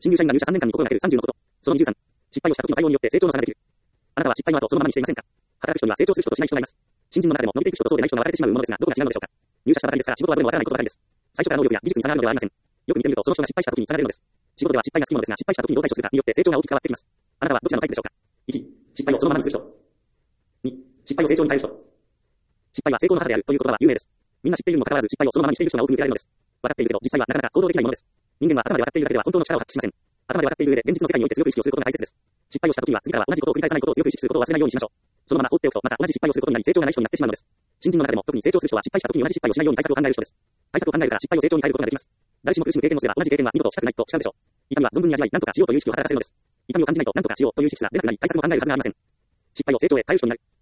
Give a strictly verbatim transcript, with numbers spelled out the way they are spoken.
新入社員が入社さんねんかんに心がけるさんじゅうのこと。そのにじゅうさん。失敗をした時の対応によって成長の差ができる。あなたは失敗の後そのままにしていませんか？働く人には成長する人としない人がいます。新人の中でも伸びていく人とそうでない人が分かれてしまうものですが、どこが違うのでしょうか？入社したばかりですから仕事はどれもわからないことばかりです。最初から能力や技術に差があるのではありません。よく見てみるとその人が失敗した時に差が出るのです。仕事では失敗がつきものですが、失敗した時にどう対処するかによって成長が大きく変わってきます。あなたはどちらのタイプでしょうか？いち、失敗をそのままにする人。に、失敗を成長に変える人。失敗は成功の母であるという言葉は有名です。みんな知っているにもかかわらず失敗をそのままにしている人が多く見受けられるのです。分かっているけど実際はなかなか行動できないものです。人間は頭で分かっているだけでは本当の力を発揮しません。頭で分かっている上で現実の世界において強く意識をすることが大切です。失敗をした時には次からは同じことを繰り返さないことを強く意識することを忘れないようにしましょう。そのまま放っておくとまた同じ失敗をすることになり成長がない人になってしまうのです。新人の中でも特に成長する人は失敗した時に同じ失敗をしないように対策を考える人です。対策を考えるから失敗を成長に変えることができます。誰しも苦しむ経験をすれば同じ経験は二度としたくないと誓うでしょう。痛みは存分に味わい何とかしようという意識を働かせるのです。痛みを感じないと何とかしようという意識すら出なくなり対策も考えるはずがありません。失敗を成長へ変える人になる。